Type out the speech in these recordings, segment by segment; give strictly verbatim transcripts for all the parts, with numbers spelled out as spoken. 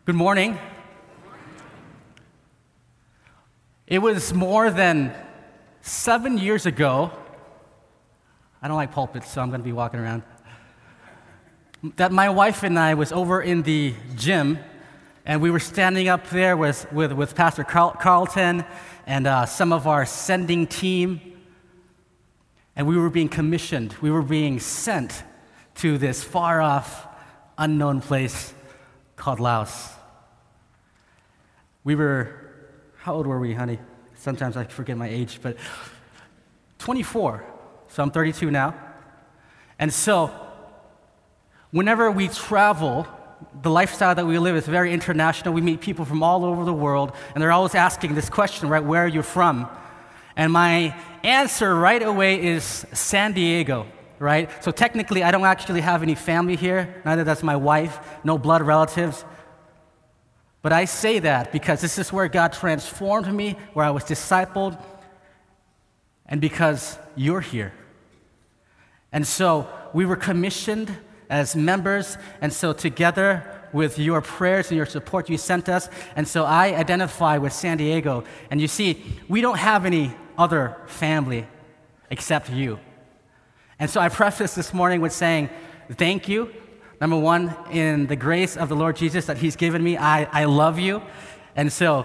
Good morning. It was more than seven years ago. I don't like pulpits, so I'm going to be walking around. That my wife and I was over in the gym, and we were standing up there with, with, with Pastor Carl, Carlton and uh, some of our sending team, and we were being commissioned. We were being sent to this far-off, unknown place called Laos. We were, how old were we, honey? Sometimes I forget my age, but twenty-four. So I'm thirty-two now. And so whenever we travel, the lifestyle that we live is very international. We meet people from all over the world, and they're always asking this question, right, where are you from? And my answer right away is San Diego, right? So technically, I don't actually have any family here. Neither does my wife, no blood relatives. But I say that because this is where God transformed me, where I was discipled, and because you're here. And so we were commissioned as members, and so together with your prayers and your support, you sent us, and so I identify with San Diego. And you see, we don't have any other family except you. And so I preface this morning with saying thank you. Number one, in the grace of the Lord Jesus that He's given me, I, I love you. And so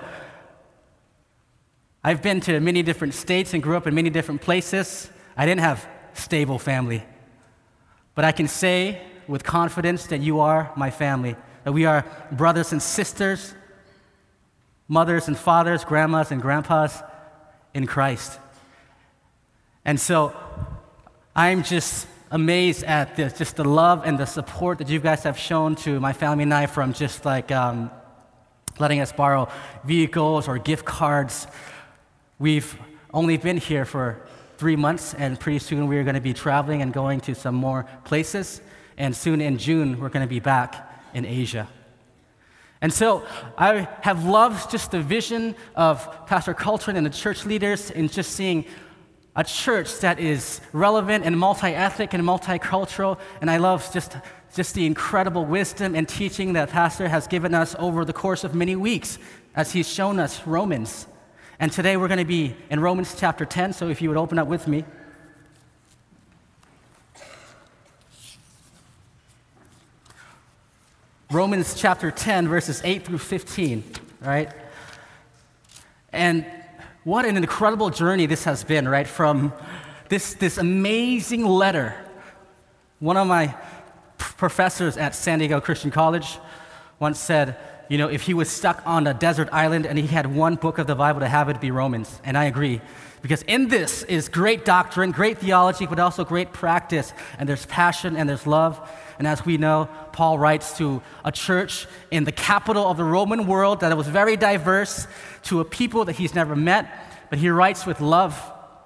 I've been to many different states and grew up in many different places. I didn't have stable family. But I can say with confidence that you are my family, that we are brothers and sisters, mothers and fathers, grandmas and grandpas in Christ. And so I'm just amazed at this, just the love and the support that you guys have shown to my family and I, from just like um, letting us borrow vehicles or gift cards. We've only been here for three months, and pretty soon we're going to be traveling and going to some more places. And soon in June, we're going to be back in Asia. And so I have loved just the vision of Pastor Carlton and the church leaders in just seeing a church that is relevant and multi-ethnic and multicultural. And I love just, just the incredible wisdom and teaching that Pastor has given us over the course of many weeks as he's shown us Romans. And today we're going to be in Romans chapter ten, so if you would open up with me. Romans chapter ten, verses eight through fifteen, right? And what an incredible journey this has been, right? From this, this amazing letter. One of my professors at San Diego Christian College once said, you know, if he was stuck on a desert island and he had one book of the Bible to have, it be Romans. And I agree. Because in this is great doctrine, great theology, but also great practice. And there's passion and there's love. And as we know, Paul writes to a church in the capital of the Roman world that was very diverse, to a people that he's never met, but he writes with love.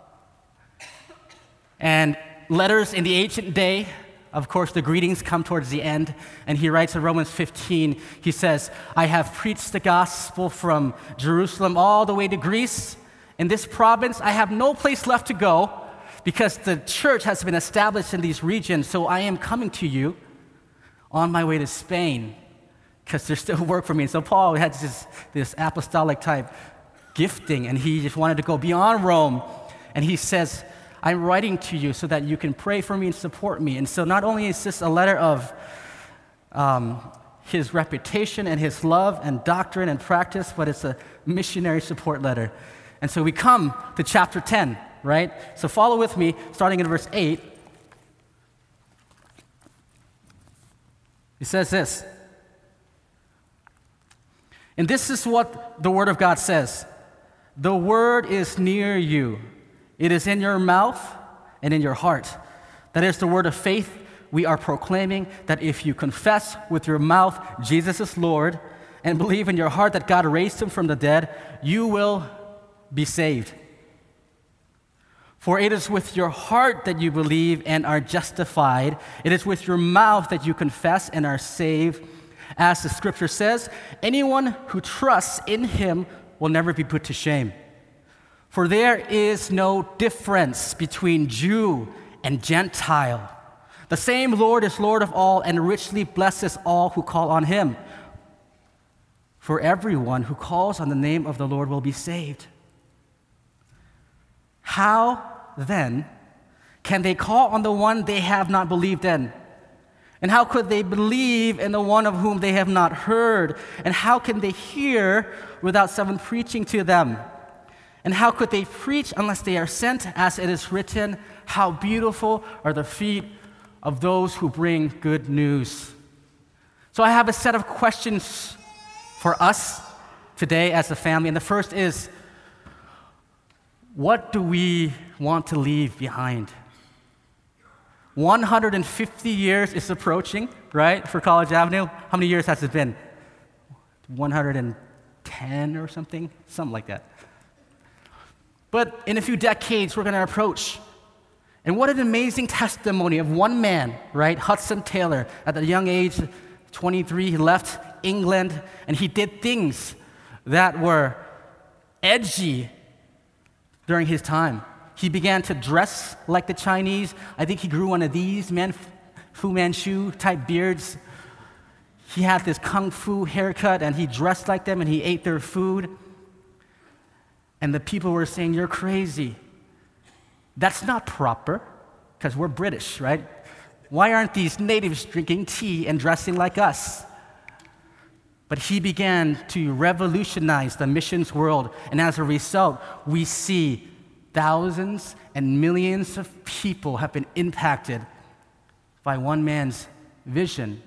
And letters in the ancient day, of course, the greetings come towards the end, and he writes in Romans fifteen, he says, I have preached the gospel from Jerusalem all the way to Greece. In this province, I have no place left to go, because the church has been established in these regions, so I am coming to you on my way to Spain, because there's still work for me. And so Paul had this, this apostolic type gifting, and he just wanted to go beyond Rome. And he says, I'm writing to you so that you can pray for me and support me. And so not only is this a letter of um, his reputation and his love and doctrine and practice, but it's a missionary support letter. And so we come to chapter ten, right? So follow with me, starting in verse eight. It says this. And this is what the Word of God says. The Word is near you. It is in your mouth and in your heart. That is the word of faith we are proclaiming, that if you confess with your mouth Jesus is Lord and believe in your heart that God raised him from the dead, you will be saved. For it is with your heart that you believe and are justified. It is with your mouth that you confess and are saved. As the scripture says, anyone who trusts in him will never be put to shame. For there is no difference between Jew and Gentile. The same Lord is Lord of all and richly blesses all who call on him. for everyone who calls on the name of the Lord will be saved. How, then, can they call on the one they have not believed in? And how could they believe in the one of whom they have not heard? And how can they hear without someone preaching to them? And how could they preach unless they are sent? As it is written, how beautiful are the feet of those who bring good news. So I have a set of questions for us today as a family. And the first is, what do we want to leave behind? one hundred fifty years is approaching, right, for College Avenue. How many years has it been? one hundred ten or something? Something like that. But in a few decades, we're going to approach. And what an amazing testimony of one man, right, Hudson Taylor. At the young age of twenty-three, he left England, and he did things that were edgy during his time. He began to dress like the Chinese. I think he grew one of these man, Fu Manchu type beards. He had this kung fu haircut, and he dressed like them, and he ate their food. And the people were saying, "You're crazy. That's not proper," because we're British, right? Why aren't these natives drinking tea and dressing like us? But he began to revolutionize the missions world, and as a result, we see thousands and millions of people have been impacted by one man's vision.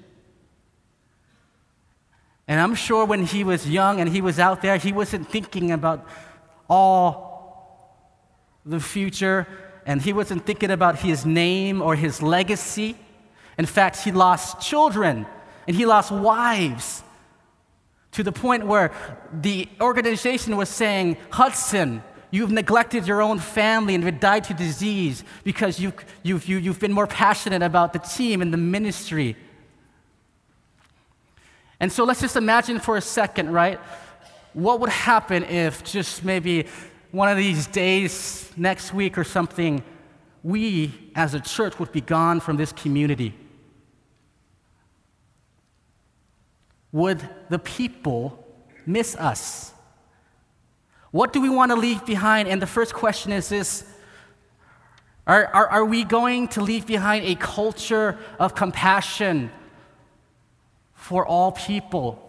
And I'm sure when he was young and he was out there, he wasn't thinking about all the future, and he wasn't thinking about his name or his legacy. In fact, he lost children, and he lost wives, to the point where the organization was saying, "Hudson, you've neglected your own family and you've died to disease because you've, you've, you, you've been more passionate about the team and the ministry." And so let's just imagine for a second, right? What would happen if just maybe one of these days, next week or something, we as a church would be gone from this community? Would the people miss us? What do we want to leave behind? And the first question is this: are, are, are we going to leave behind a culture of compassion for all people?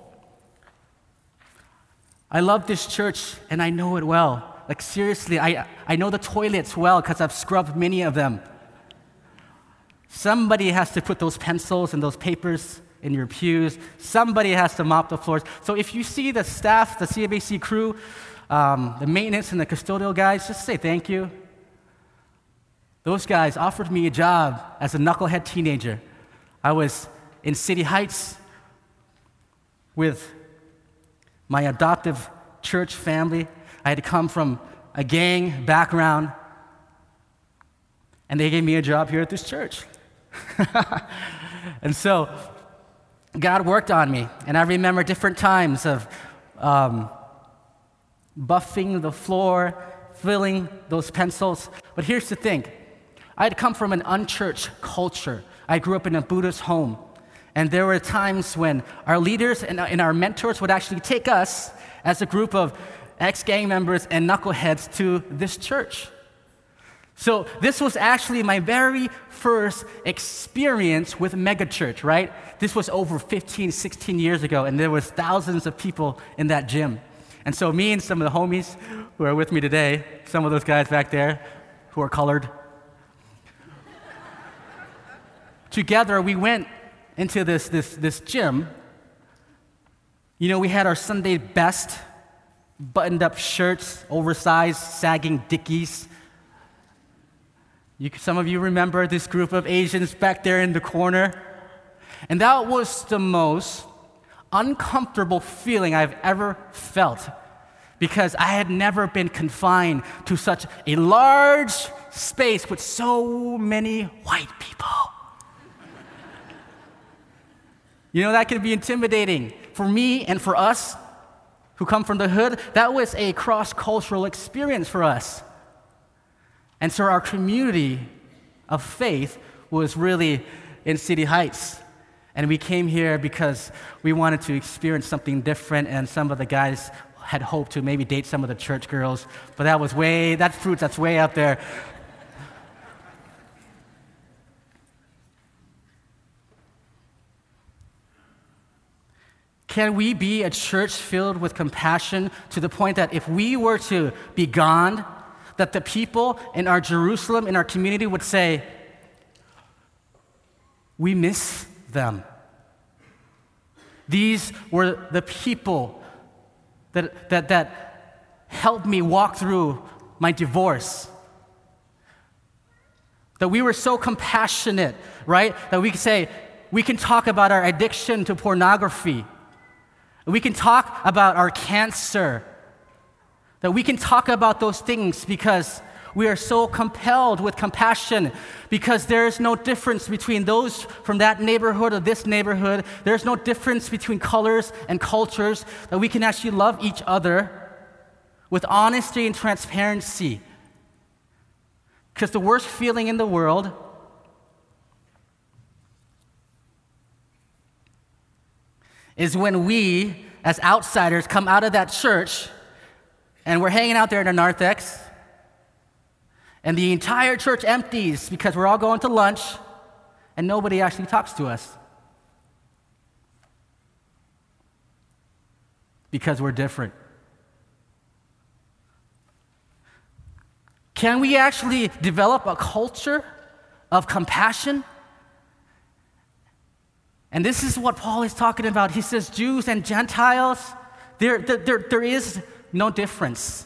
I love this church, and I know it well. Like, seriously, I, I know the toilets well because I've scrubbed many of them. Somebody has to put those pencils and those papers in your pews. Somebody has to mop the floors. So if you see the staff, the C M A C crew, Um, the maintenance and the custodial guys, just say thank you. Those guys offered me a job as a knucklehead teenager. I was in City Heights with my adoptive church family. I had come from a gang background, and they gave me a job here at this church. And so God worked on me, and I remember different times of um, buffing the floor, filling those pencils. But here's the thing. I had come from an unchurched culture. I grew up in a Buddhist home. And there were times when our leaders and, and our mentors would actually take us as a group of ex-gang members and knuckleheads to this church. So this was actually my very first experience with megachurch, right? This was over fifteen, sixteen years ago, and there was thousands of people in that gym. And so me and some of the homies who are with me today, some of those guys back there who are colored, together we went into this, this, this gym. You know, we had our Sunday best, buttoned up shirts, oversized, sagging Dickies. You, some of you remember this group of Asians back there in the corner. And that was the most uncomfortable feeling I've ever felt, because I had never been confined to such a large space with so many white people. You know, that can be intimidating. For me and for us who come from the hood, that was a cross-cultural experience for us. And so our community of faith was really in City Heights. And we came here because we wanted to experience something different, and some of the guys had hoped to maybe date some of the church girls, but that was way, that's fruit that's way up there. Can we be a church filled with compassion to the point that if we were to be gone, that the people in our Jerusalem, in our community would say, we miss them. These were the people that, that, that helped me walk through my divorce. That we were so compassionate, right? That we could say, we can talk about our addiction to pornography. We can talk about our cancer. That we can talk about those things because we are so compelled with compassion, because there is no difference between those from that neighborhood or this neighborhood. There's no difference between colors and cultures, that we can actually love each other with honesty and transparency. Because the worst feeling in the world is when we, as outsiders, come out of that church and we're hanging out there in a narthex, and the entire church empties because we're all going to lunch and nobody actually talks to us. Because we're different. Can we actually develop a culture of compassion? And this is what Paul is talking about. He says Jews and Gentiles, there, there, there, there is no difference.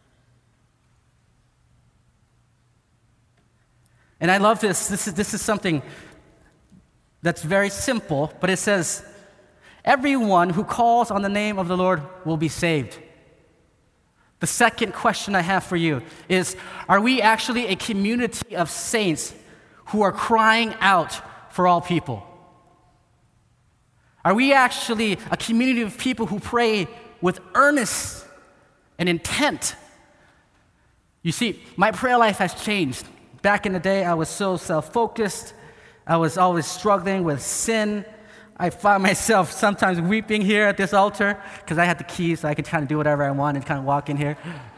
And I love this. This is, this is something that's very simple, but it says, everyone who calls on the name of the Lord will be saved. The second question I have for you is, are we actually a community of saints who are crying out for all people? Are we actually a community of people who pray with earnest and intent? You see, my prayer life has changed. Back in the day, I was so self-focused. I was always struggling with sin. I found myself sometimes weeping here at this altar because I had the keys, so I could kind of do whatever I want and kind of walk in here.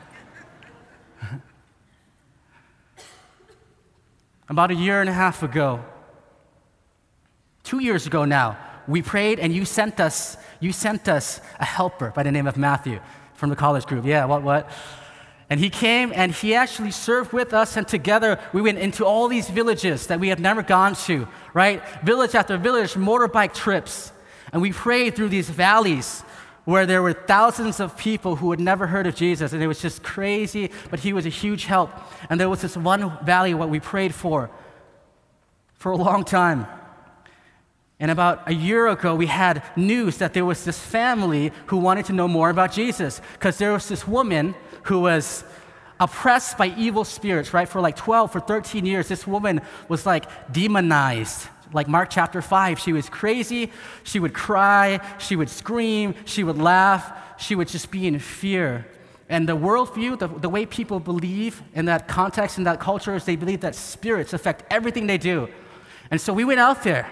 About a year and a half ago, two years ago now, we prayed and you sent us, you sent us a helper by the name of Matthew from the college group. Yeah, what, what? And he came and he actually served with us, and together we went into all these villages that we had never gone to, right? Village after village, motorbike trips. And we prayed through these valleys where there were thousands of people who had never heard of Jesus, and it was just crazy, but he was a huge help. And there was this one valley what we prayed for for a long time. And about a year ago, we had news that there was this family who wanted to know more about Jesus, because there was this woman who was oppressed by evil spirits, right? For like twelve, for thirteen years, this woman was like demonized. Like Mark chapter five, she was crazy, she would cry, she would scream, she would laugh, she would just be in fear. And the worldview, the, the way people believe in that context, in that culture, is they believe that spirits affect everything they do. And so we went out there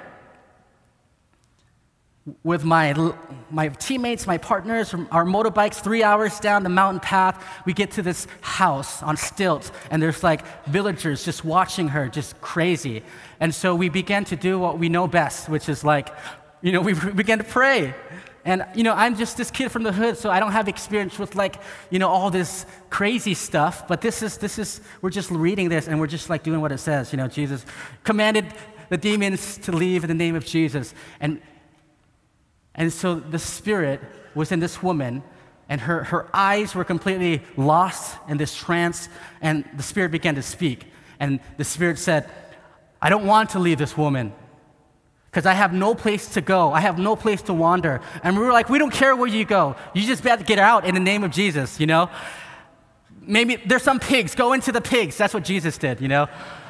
with my, my teammates, my partners, our motorbikes, three hours down the mountain path. We get to this house on stilts, and there's like villagers just watching her, just crazy. And so we began to do what we know best, which is like, you know, we began to pray. And, you know, I'm just this kid from the hood, so I don't have experience with like, you know, all this crazy stuff. But this is, this is, we're just reading this, and we're just like doing what it says. You know, Jesus commanded the demons to leave in the name of Jesus. And And so the Spirit was in this woman, and her, her eyes were completely lost in this trance, and the Spirit began to speak. And the Spirit said, I don't want to leave this woman because I have no place to go. I have no place to wander. And we were like, we don't care where you go. You just better get out in the name of Jesus, you know? Maybe there's some pigs. Go into the pigs. That's what Jesus did, you know?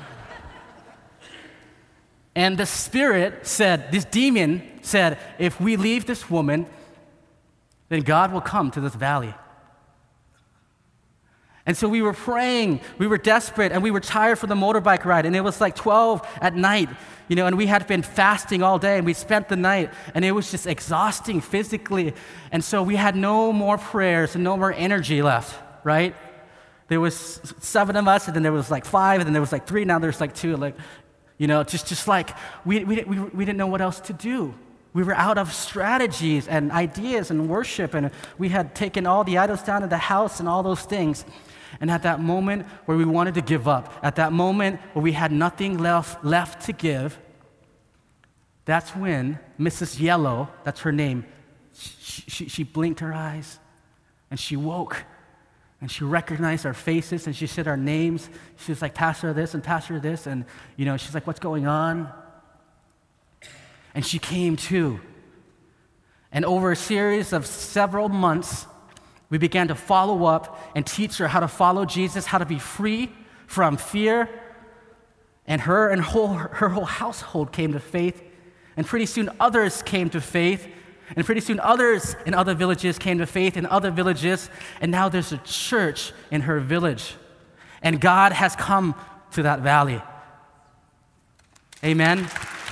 And the Spirit said, this demon said, if we leave this woman, then God will come to this valley. And so we were praying, we were desperate, and we were tired from the motorbike ride, and it was like twelve at night, you know, and we had been fasting all day, and we spent the night, and it was just exhausting physically. And so we had no more prayers and no more energy left, right? There was seven of us, and then there was like five, and then there was like three, now there's like two, like, you know, just, just like, we, we, we, we didn't know what else to do. We were out of strategies and ideas and worship, and we had taken all the idols down to the house and all those things. And at that moment where we wanted to give up, at that moment where we had nothing left, left to give, that's when Missus Yellow, that's her name, she, she, she blinked her eyes, and she woke, and she recognized our faces, and she said our names. She was like, Pastor this and Pastor this, and you know, she's like, what's going on? And she came to. And over a series of several months, we began to follow up and teach her how to follow Jesus, how to be free from fear. And her and whole, her whole household came to faith. And pretty soon others came to faith. And pretty soon others in other villages came to faith in other villages. And now there's a church in her village. And God has come to that valley. Amen.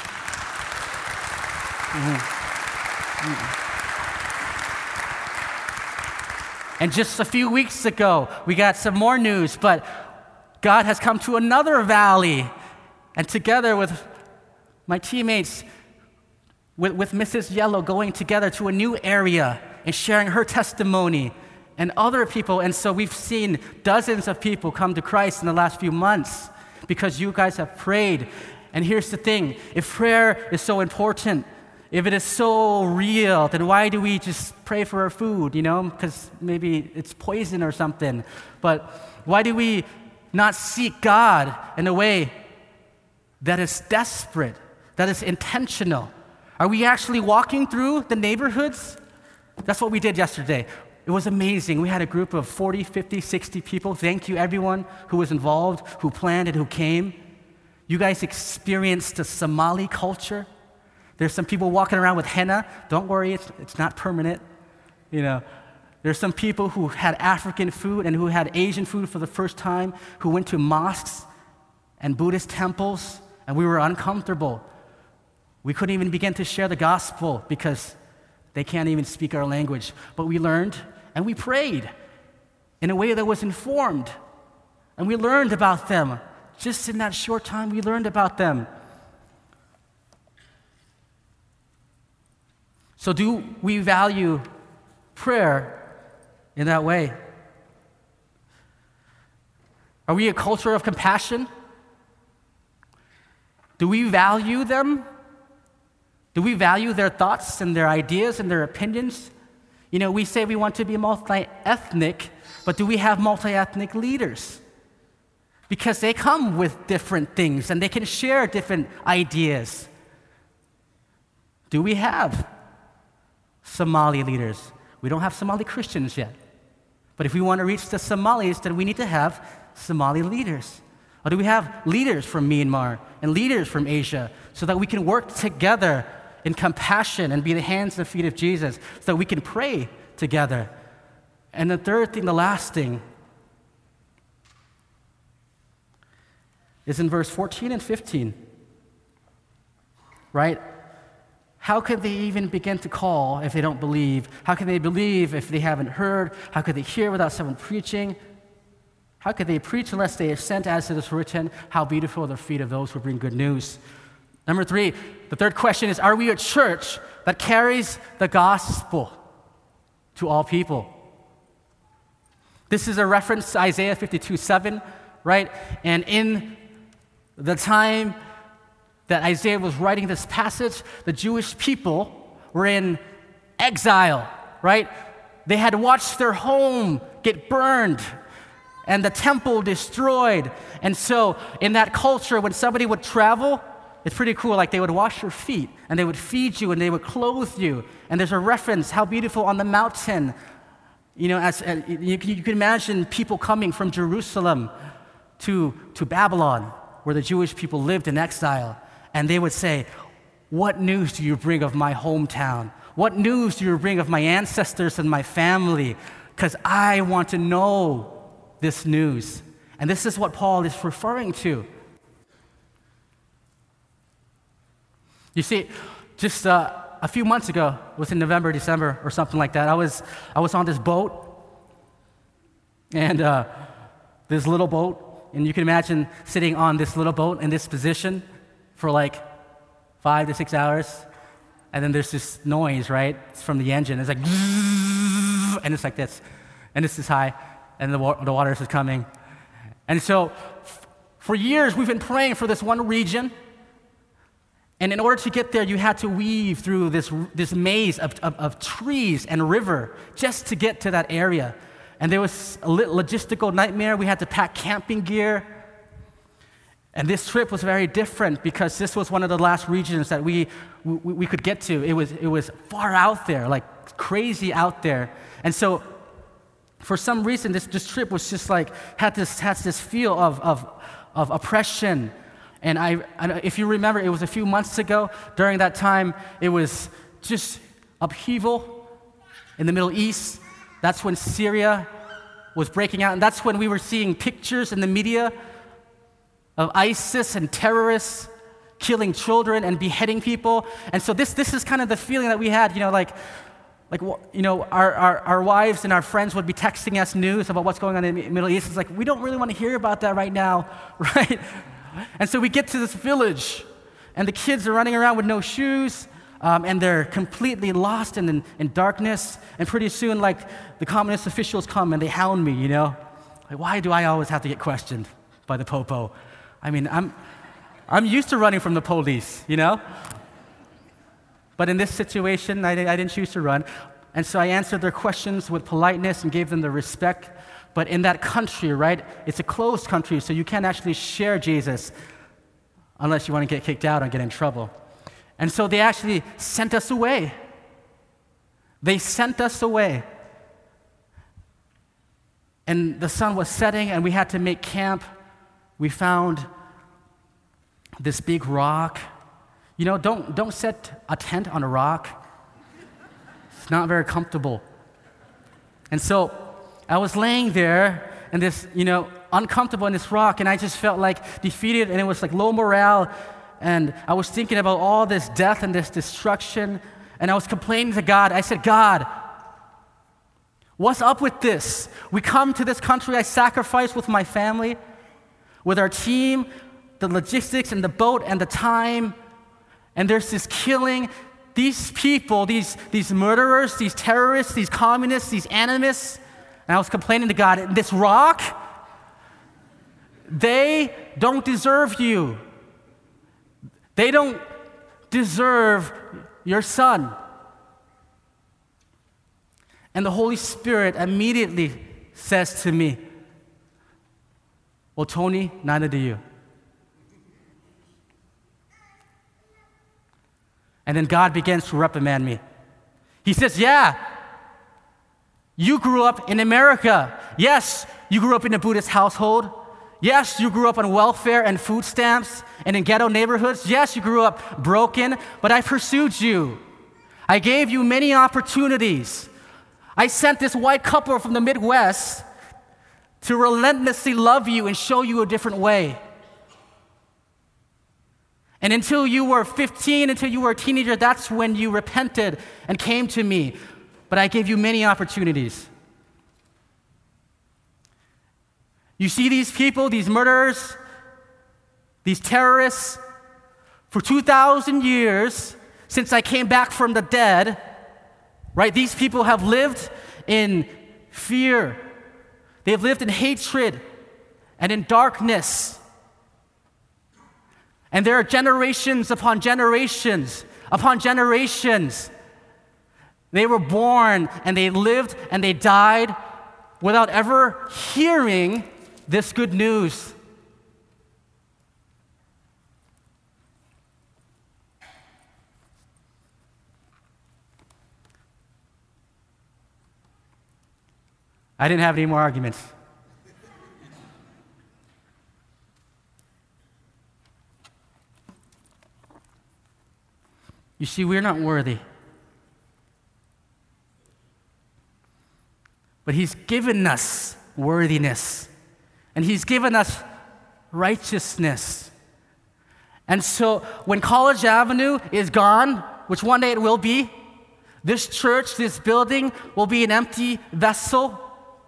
Mm-hmm. Mm-hmm. And just a few weeks ago, we got some more news, but God has come to another valley. And together with my teammates, with, with Missus Yellow, going together to a new area and sharing her testimony and other people. And so we've seen dozens of people come to Christ in the last few months because you guys have prayed. And here's the thing, if prayer is so important, if it is so real, then why do we just pray for our food, you know? Because maybe it's poison or something. But why do we not seek God in a way that is desperate, that is intentional? Are we actually walking through the neighborhoods? That's what we did yesterday. It was amazing. We had a group of forty, fifty, sixty people. Thank you, everyone who was involved, who planned and who came. You guys experienced the Somali culture. There's some people walking around with henna. Don't worry, it's, it's not permanent. You know, there's some people who had African food and who had Asian food for the first time, who went to mosques and Buddhist temples, and we were uncomfortable. We couldn't even begin to share the gospel because they can't even speak our language. But we learned and we prayed in a way that was informed. And we learned about them. Just in that short time, we learned about them. So do we value prayer in that way? Are we a culture of compassion? Do we value them? Do we value their thoughts and their ideas and their opinions? You know, we say we want to be multi-ethnic, but do we have multi-ethnic leaders? Because they come with different things and they can share different ideas. Do we have Somali leaders? We don't have Somali Christians yet. But if we want to reach the Somalis, then we need to have Somali leaders. Or do we have leaders from Myanmar and leaders from Asia so that we can work together in compassion and be the hands and feet of Jesus so that we can pray together? And the third thing, the last thing, is in verse fourteen and fifteen, right? How could they even begin to call if they don't believe? How can they believe if they haven't heard? How could they hear without someone preaching? How could they preach unless they are sent, as it is written, how beautiful are the feet of those who bring good news? Number three, the third question is, are we a church that carries the gospel to all people? This is a reference to Isaiah fifty-two seven, right? And in the time that Isaiah was writing this passage, the Jewish people were in exile, right? They had watched their home get burned and the temple destroyed. And so in that culture, when somebody would travel, it's pretty cool, like they would wash your feet and they would feed you and they would clothe you. And there's a reference, how beautiful on the mountain. You know, as, uh, you, you can imagine people coming from Jerusalem to, to Babylon, where the Jewish people lived in exile. And they would say, what news do you bring of my hometown? What news do you bring of my ancestors and my family? Because I want to know this news. And this is what Paul is referring to. You see, just uh, a few months ago, it was in November, December, or something like that, I was, I was on this boat, and uh, this little boat, and you can imagine sitting on this little boat in this position for like five to six hours, and then there's this noise, right? It's from the engine. It's like, and it's like this, and it's this high, and the, wa- the water is coming. And so, f- for years, we've been praying for this one region. And in order to get there, you had to weave through this, this maze of, of, of trees and river just to get to that area. And there was a logistical nightmare. We had to pack camping gear. And this trip was very different because this was one of the last regions that we, we, we could get to. It was, it was far out there, like crazy out there. And so, for some reason, this, this trip was just like, had this, had this feel of, of, of oppression. And I, I, if you remember, it was a few months ago. During that time, it was just upheaval in the Middle East. That's when Syria was breaking out. And that's when we were seeing pictures in the media of ISIS and terrorists killing children and beheading people. And so this, this is kind of the feeling that we had, you know, like, like you know, our, our, our wives and our friends would be texting us news about what's going on in the Middle East. It's like, we don't really want to hear about that right now, right? And so we get to this village, and the kids are running around with no shoes, um, and they're completely lost in, in, in darkness. And pretty soon, like, the communist officials come and they hound me, you know? Like, why do I always have to get questioned by the popo? I mean, I'm, I'm used to running from the police, you know? But in this situation, I, I didn't choose to run. And so I answered their questions with politeness and gave them the respect. But in that country, right, it's a closed country, so you can't actually share Jesus unless you want to get kicked out and get in trouble. And so they actually sent us away. They sent us away. And the sun was setting, and we had to make camp. We found this big rock. You know, don't, don't set a tent on a rock. It's not very comfortable. And so I was laying there and this, you know, uncomfortable in this rock, and I just felt like defeated, and it was like low morale, and I was thinking about all this death and this destruction, and I was complaining to God. I said, God, what's up with this? We come to this country, I sacrificed with my family, with our team, the logistics and the boat and the time, and there's this killing. These people, these, these murderers, these terrorists, these communists, these animists. And I was complaining to God, this rock, they don't deserve you. They don't deserve your son. And the Holy Spirit immediately says to me, well, Tony, neither do you. And then God begins to reprimand me. He says, yeah, you grew up in America. Yes, you grew up in a Buddhist household. Yes, you grew up on welfare and food stamps and in ghetto neighborhoods. Yes, you grew up broken, but I pursued you. I gave you many opportunities. I sent this white couple from the Midwest to relentlessly love you and show you a different way. And until you were fifteen, until you were a teenager, that's when you repented and came to me. But I gave you many opportunities. You see these people, these murderers, these terrorists, for two thousand years, since I came back from the dead, right? These people have lived in fear. They've lived in hatred and in darkness. And there are generations upon generations upon generations. They were born and they lived and they died without ever hearing this good news. I didn't have any more arguments. You see, we're not worthy. But He's given us worthiness. And He's given us righteousness. And so when College Avenue is gone, which one day it will be, this church, this building will be an empty vessel.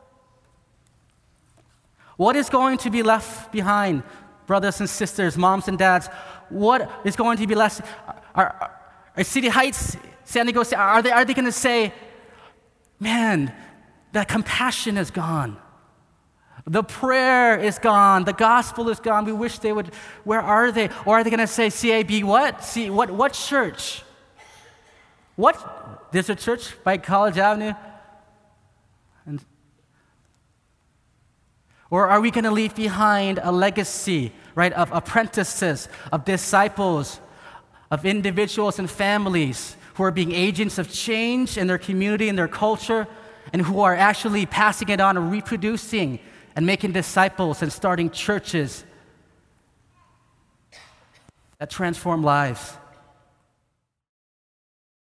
What is going to be left behind, brothers and sisters, moms and dads? What is going to be left? Are, are, are City Heights, San Diego, are they, are they going to say, man, that compassion is gone. The prayer is gone. The gospel is gone. We wish they would. Where are they? Or are they going to say, C A B what? See, what, what church? What? There's a church by College Avenue? And, or are we going to leave behind a legacy, right, of apprentices, of disciples, of individuals and families who are being agents of change in their community and their culture, and who are actually passing it on and reproducing and making disciples and starting churches that transform lives?